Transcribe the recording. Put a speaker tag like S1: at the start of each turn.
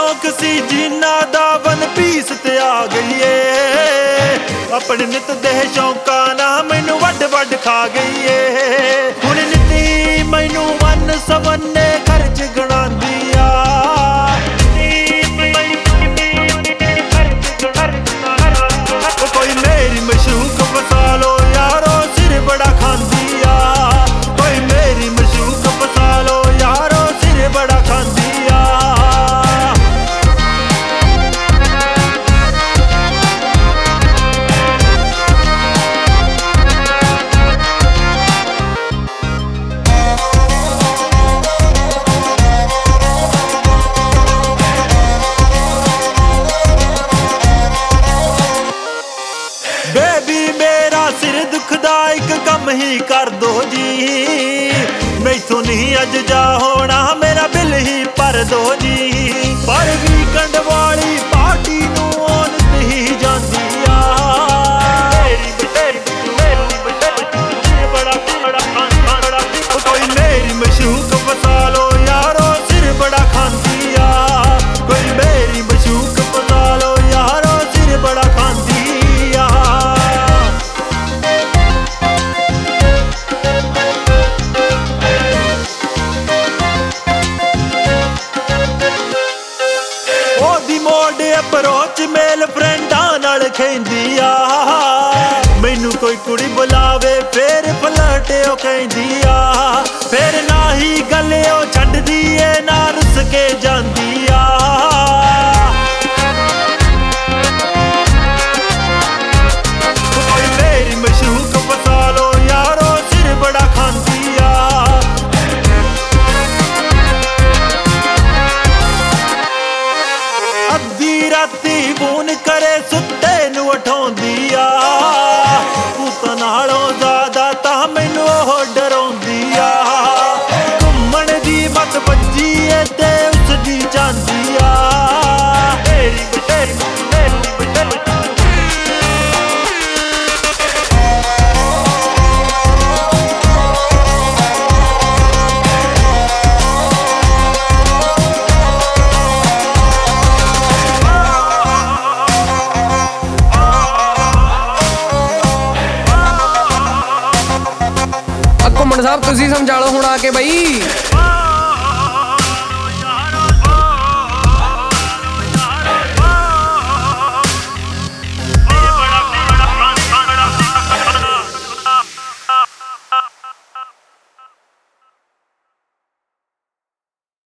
S1: शौक सी जीना दा one piece ते आ गई है। अपने नित दे शौकां ना मैनू वड वड खा गई है। हुण निती मैनू वन सवन्ने खर्च गणांदी आ। कोई मेरी मशूक फसा लो यारो सिर बड़ा खांदी आ। कोई मेरी मशूक फसा लो यारो सिर बड़ा खांदी आ। बेबी मेरा सिर दुखदा एक कम ही कर दो जी। मैथों नहीं अज जा होना मेरा बिल ही भर दो जी। पर वीकेंड वाली पार्टी नूं औन ही जांदी आ। कोई मेरी मशूक फसा लो यारो सिर बड़ा खांदी आ। कोई मेरी मशूक फसा लो यारो सिर बड़ा खांदी आ। ओदी मोड अप्रोच मेल फ्रेंडां नाल खेंदी आ। मैनू कोई कुड़ी बुलावे फिर फ्लर्ट ओ कहंदी आ। फिर ना ही गले ओ छड्डदी ए ना रुस के जांदी आ। कोई मेरी मशूक फसा लो यारो सिर बड़ा खांदी आ। अद्धी राती फोन करे सुत्ते नूं उठाउंदी आ। भूतां नालों ज़्यादा तां मैनू ओह डराउंदी आ। घुम्मण दी मत बज्जी ए ते उसदी चांदी आ।
S2: घुम्मण साहब तुसीं समझा लो हुण आके बई।